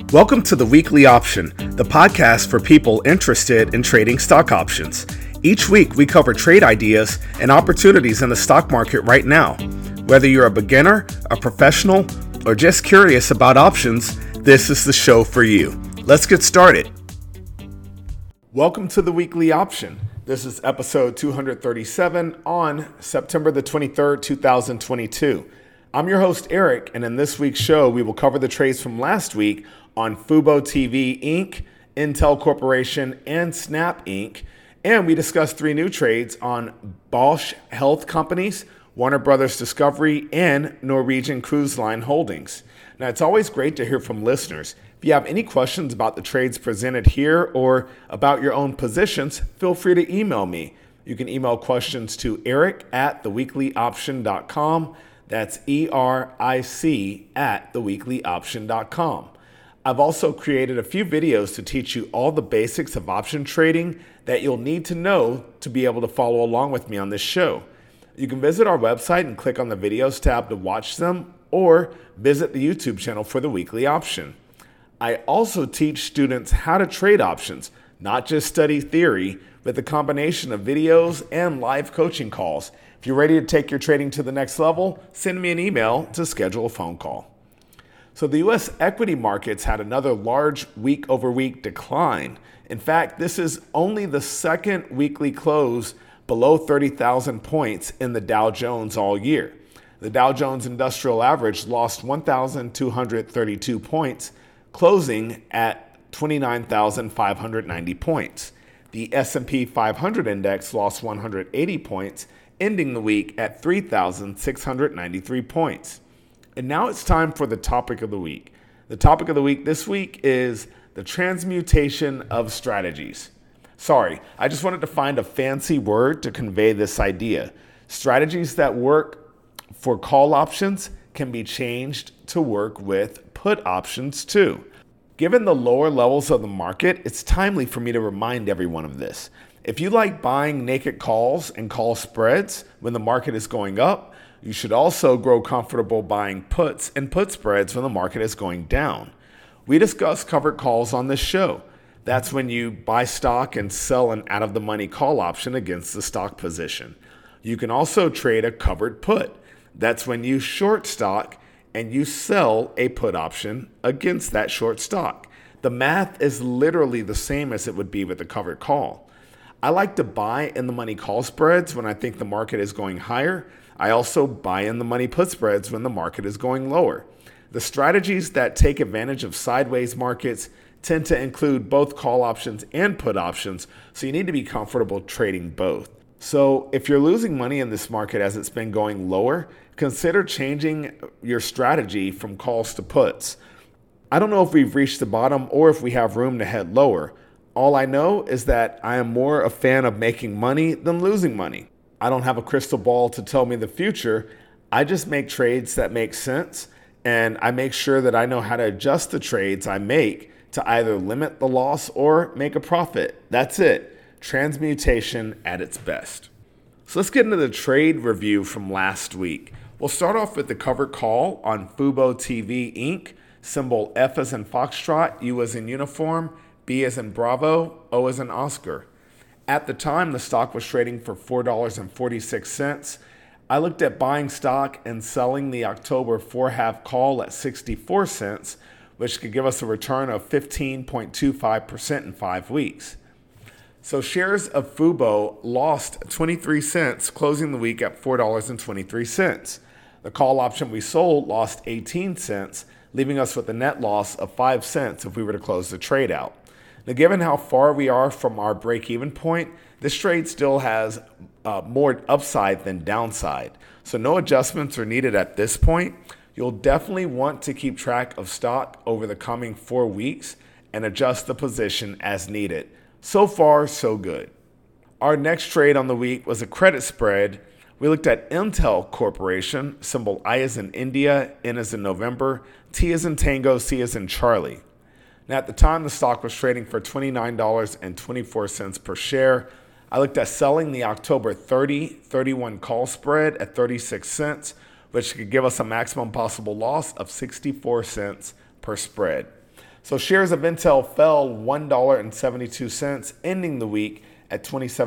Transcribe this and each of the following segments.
Welcome to the Weekly Option, the podcast for people interested in trading stock options. Each week, we cover trade ideas and opportunities in the stock market right now. Whether you're a beginner, a professional, or just curious about options, this is the show for you. Let's get started. Welcome to the Weekly Option. This is episode 237 on September the 23rd, 2022. I'm your host, Eric, and in this week's show, we will cover the trades from last week on fuboTV Inc., Intel Corporation, and Snap Inc., and we discussed three new trades on Bausch Health Companies, Warner Brothers Discovery, and Norwegian Cruise Line Holdings. Now, it's always great to hear from listeners. If you have any questions about the trades presented here or about your own positions, feel free to email me. You can email questions to eric@theweeklyoption.com. That's ERIC@theweeklyoption.com. I've also created a few videos to teach you all the basics of option trading that you'll need to know to be able to follow along with me on this show. You can visit our website and click on the videos tab to watch them, or visit the YouTube channel for the Weekly Option. I also teach students how to trade options, not just study theory, with a combination of videos and live coaching calls. If you're ready to take your trading to the next level, send me an email to schedule a phone call. So the U.S. equity markets had another large week-over-week decline. In fact, this is only the second weekly close below 30,000 points in the Dow Jones all year. The Dow Jones Industrial Average lost 1,232 points, closing at 29,590 points. The S&P 500 index lost 180 points, ending the week at 3,693 points. And now it's time for the topic of the week. The topic of the week this week is the transmutation of strategies. Sorry, I just wanted to find a fancy word to convey this idea. Strategies that work for call options can be changed to work with put options too. Given the lower levels of the market, it's timely for me to remind everyone of this. If you like buying naked calls and call spreads when the market is going up, you should also grow comfortable buying puts and put spreads when the market is going down. We discuss covered calls on this show. That's when you buy stock and sell an out-of-the-money call option against the stock position. You can also trade a covered put. That's when you short stock and you sell a put option against that short stock. The math is literally the same as it would be with a covered call. I like to buy in the money call spreads when I think the market is going higher. I also buy in the money put spreads when the market is going lower. The strategies that take advantage of sideways markets tend to include both call options and put options, so you need to be comfortable trading both. So if you're losing money in this market as it's been going lower, consider changing your strategy from calls to puts. I don't know if we've reached the bottom or if we have room to head lower. All I know is that I am more a fan of making money than losing money. I don't have a crystal ball to tell me the future. I just make trades that make sense, and I make sure that I know how to adjust the trades I make to either limit the loss or make a profit. That's it. Transmutation at its best. So let's get into the trade review from last week. We'll start off with the covered call on fuboTV Inc., symbol F as in Foxtrot, U as in uniform, B as in Bravo, O as in Oscar. At the time, the stock was trading for $4.46. I looked at buying stock and selling the October 4.5 call at 64 cents, which could give us a return of 15.25% in 5 weeks. So shares of Fubo lost 23 cents, closing the week at $4.23. The call option we sold lost 18 cents, leaving us with a net loss of 5 cents if we were to close the trade out. Now, given how far we are from our break-even point, this trade still has more upside than downside. So no adjustments are needed at this point. You'll definitely want to keep track of stock over the coming 4 weeks and adjust the position as needed. So far, so good. Our next trade on the week was a credit spread. We looked at Intel Corporation, symbol I as in India, N as in November, T as in Tango, C as in Charlie. Now, at the time, the stock was trading for $29.24 per share. I looked at selling the October 30-31 call spread at 36 cents, which could give us a maximum possible loss of 64 cents per spread. So shares of Intel fell $1.72, ending the week at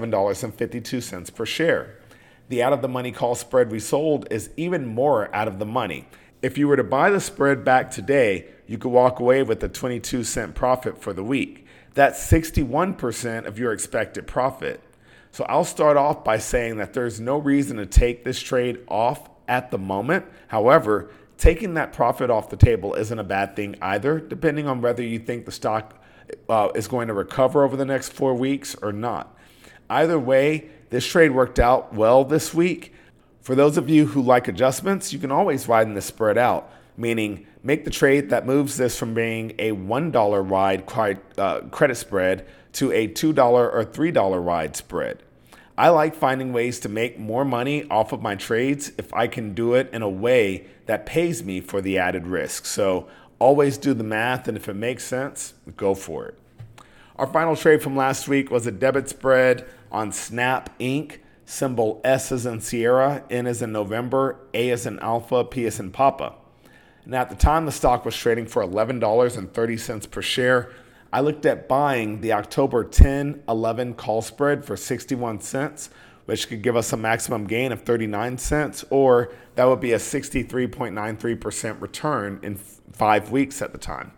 $27.52 per share. The out-of-the-money call spread we sold is even more out of the money. If you were to buy the spread back today, you could walk away with a 22-cent profit for the week. That's 61% of your expected profit. So I'll start off by saying that there's no reason to take this trade off at the moment. However, taking that profit off the table isn't a bad thing either, depending on whether you think the stock is going to recover over the next 4 weeks or not. Either way, this trade worked out well this week. For those of you who like adjustments, you can always widen the spread out, meaning make the trade that moves this from being a $1 wide credit spread to a $2 or $3 wide spread. I like finding ways to make more money off of my trades if I can do it in a way that pays me for the added risk. So always do the math, and if it makes sense, go for it. Our final trade from last week was a debit spread on Snap Inc., symbol S as in Sierra, N as in November, A as in Alpha, P as in Papa. And at the time, the stock was trading for $11.30 per share. I looked at buying the October 10-11 call spread for 61 cents, which could give us a maximum gain of 39 cents, or that would be a 63.93% return in 5 weeks at the time.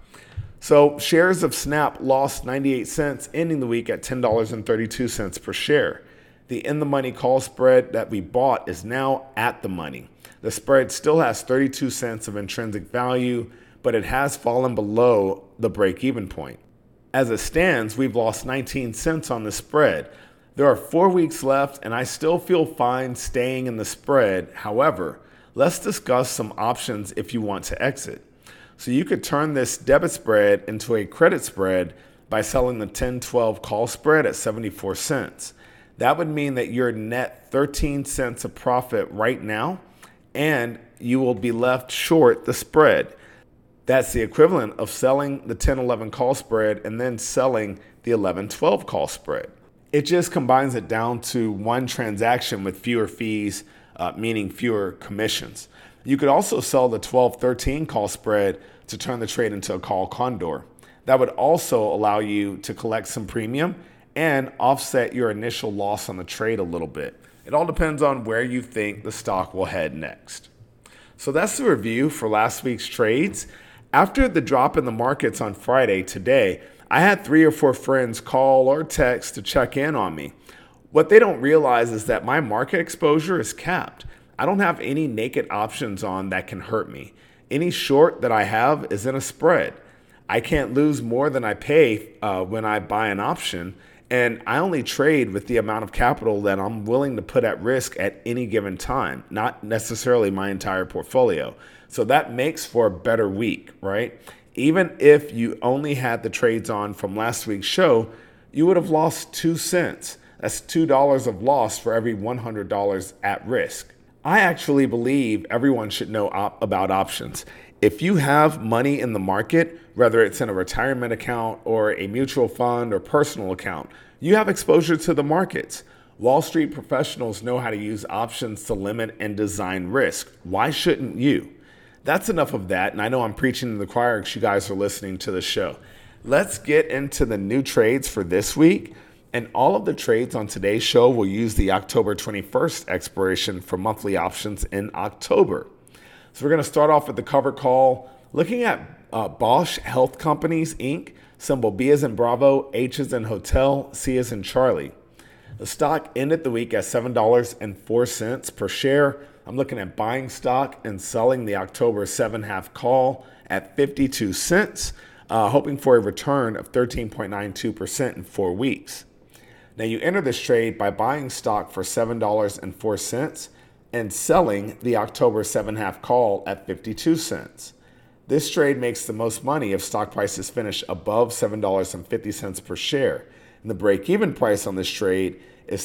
So shares of Snap lost 98 cents, ending the week at $10.32 per share. The in-the-money call spread that we bought is now at the money. The spread still has 32 cents of intrinsic value, but it has fallen below the break-even point. As it stands, we've lost 19 cents on the spread. There are 4 weeks left, and I still feel fine staying in the spread. However, let's discuss some options if you want to exit. So you could turn this debit spread into a credit spread by selling the 10-12 call spread at 74 cents. That would mean that you're net 13 cents of profit right now, and you will be left short the spread. That's the equivalent of selling the 10-11 call spread and then selling the 11-12 call spread. It just combines it down to one transaction with fewer fees, meaning fewer commissions. You could also sell the 12-13 call spread to turn the trade into a call condor. That would also allow you to collect some premium and offset your initial loss on the trade a little bit. It all depends on where you think the stock will head next. So that's the review for last week's trades. After the drop in the markets on Friday today, I had 3 or 4 friends call or text to check in on me. What they don't realize is that my market exposure is capped. I don't have any naked options on that can hurt me. Any short that I have is in a spread. I can't lose more than I pay when I buy an option, and I only trade with the amount of capital that I'm willing to put at risk at any given time, not necessarily my entire portfolio. So that makes for a better week, right? Even if you only had the trades on from last week's show, you would have lost 2 cents. That's $2 of loss for every $100 at risk. I actually believe everyone should know about options. If you have money in the market, whether it's in a retirement account or a mutual fund or personal account, you have exposure to the markets. Wall Street professionals know how to use options to limit and design risk. Why shouldn't you? That's enough of that, and I know I'm preaching to the choir because you guys are listening to the show. Let's get into the new trades for this week, and all of the trades on today's show will use the October 21st expiration for monthly options in October. So we're going to start off with the cover call, looking at Bausch Health Companies, Inc., symbol B as in Bravo, H as in Hotel, C as in Charlie. The stock ended the week at $7.04 per share. I'm looking at buying stock and selling the October 7/2 call at 52 cents, hoping for a return of 13.92% in 4 weeks. Now you enter this trade by buying stock for $7.04 and selling the October 7/2 call at 52 cents. This trade makes the most money if stock prices finish above $7.50 per share. And the break-even price on this trade is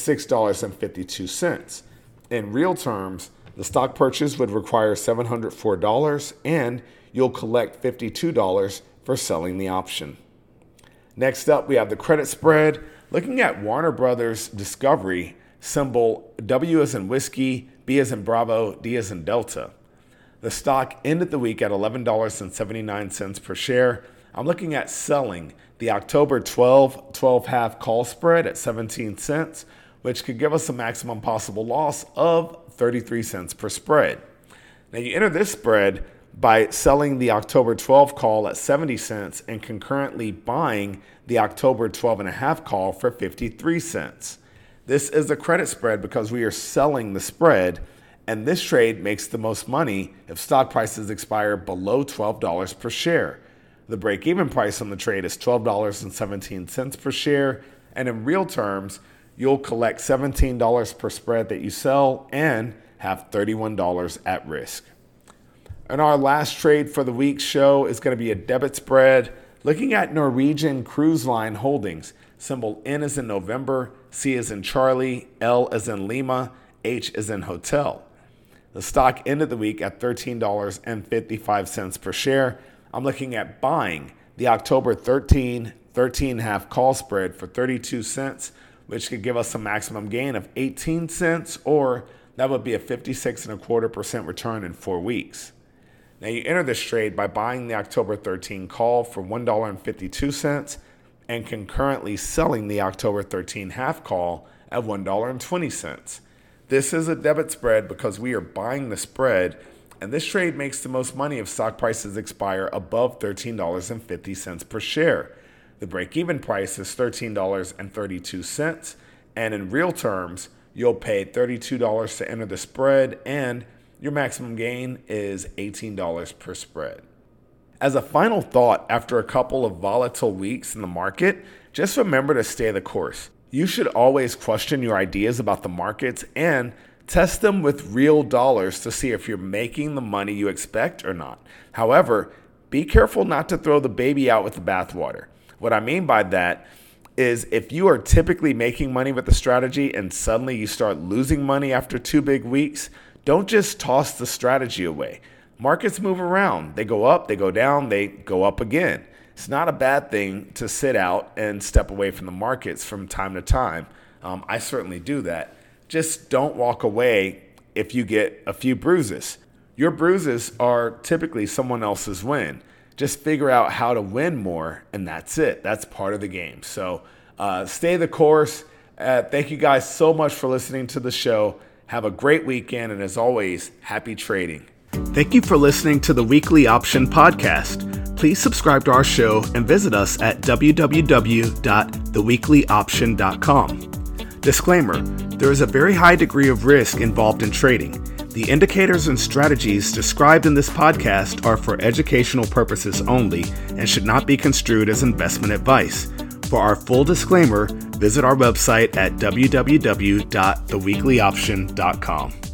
$6.52. In real terms, the stock purchase would require $704, and you'll collect $52 for selling the option. Next up, we have the credit spread. Looking at Warner Brothers Discovery, symbol W as in Whiskey, B as in Bravo, D as in Delta. The stock ended the week at $11.79 per share. I'm looking at selling the October 12.5 call spread at 17 cents, which could give us a maximum possible loss of 33 cents per spread. Now you enter this spread by selling the October 12 call at 70 cents and concurrently buying the October 12.5 call for 53 cents. This is a credit spread because we are selling the spread, and this trade makes the most money if stock prices expire below $12 per share. The break-even price on the trade is $12.17 per share, and in real terms, you'll collect $17 per spread that you sell and have $31 at risk. And our last trade for the week's show is going to be a debit spread, looking at Norwegian Cruise Line Holdings. Symbol N as in November, C as in Charlie, L as in Lima, H as in Hotel. The stock ended the week at $13.55 per share. I'm looking at buying the October 13.5 call spread for 32 cents, which could give us a maximum gain of 18 cents, or that would be a 56.25% return in 4 weeks. Now you enter this trade by buying the October 13 call for $1.52 and concurrently selling the October 13 half call at $1.20. This is a debit spread because we are buying the spread, and this trade makes the most money if stock prices expire above $13.50 per share. The break-even price is $13.32, and in real terms, you'll pay $32 to enter the spread, and your maximum gain is $18 per spread. As a final thought, after a couple of volatile weeks in the market, just remember to stay the course. You should always question your ideas about the markets and test them with real dollars to see if you're making the money you expect or not. However, be careful not to throw the baby out with the bathwater. What I mean by that is if you are typically making money with the strategy and suddenly you start losing money after 2 big weeks, don't just toss the strategy away. Markets move around. They go up, they go down, they go up again. It's not a bad thing to sit out and step away from the markets from time to time. I certainly do that. Just don't walk away if you get a few bruises. Your bruises are typically someone else's win. Just figure out how to win more, and that's it. That's part of the game. So stay the course. Thank you guys so much for listening to the show. Have a great weekend, and as always, happy trading. Thank you for listening to the Weekly Option Podcast. Please subscribe to our show and visit us at www.theweeklyoption.com. Disclaimer, there is a very high degree of risk involved in trading. The indicators and strategies described in this podcast are for educational purposes only and should not be construed as investment advice. For our full disclaimer, visit our website at www.theweeklyoption.com.